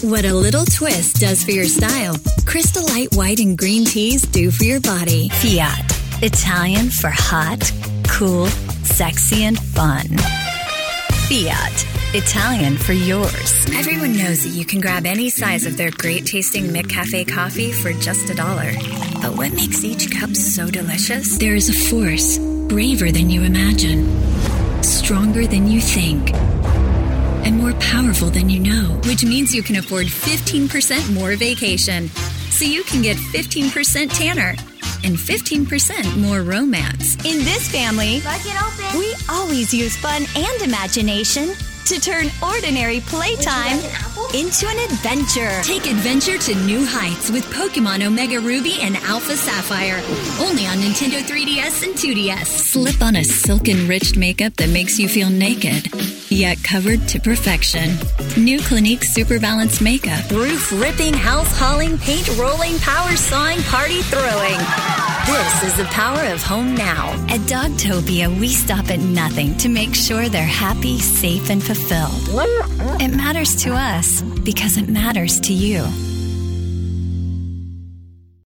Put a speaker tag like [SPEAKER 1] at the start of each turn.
[SPEAKER 1] What a little twist does for your style, Crystal Light White and Green Teas do for your body. Fiat, Italian for hot, cool, sexy, and fun. Fiat, Italian for yours. Everyone knows that you can grab any size of their great-tasting McCafe coffee for just $1. But what makes each cup so delicious? There is a force braver than you imagine, stronger than you think, and more powerful than you know, which means you can afford 15% more vacation. So you can get 15% tanner and 15% more romance. In this family, we always use fun and imagination to turn ordinary playtime into an adventure. Take adventure to new heights with Pokemon Omega Ruby and Alpha Sapphire. Only on Nintendo 3DS and 2DS. Slip on a silk-enriched makeup that makes you feel naked, yet covered to perfection. New Clinique Super Balanced Makeup. Roof-ripping, house-hauling, paint-rolling, power-sawing, party-throwing. This is the power of home now. At Dogtopia, we stop at nothing to make sure they're happy, safe, and fulfilled. It matters to us because it matters to you.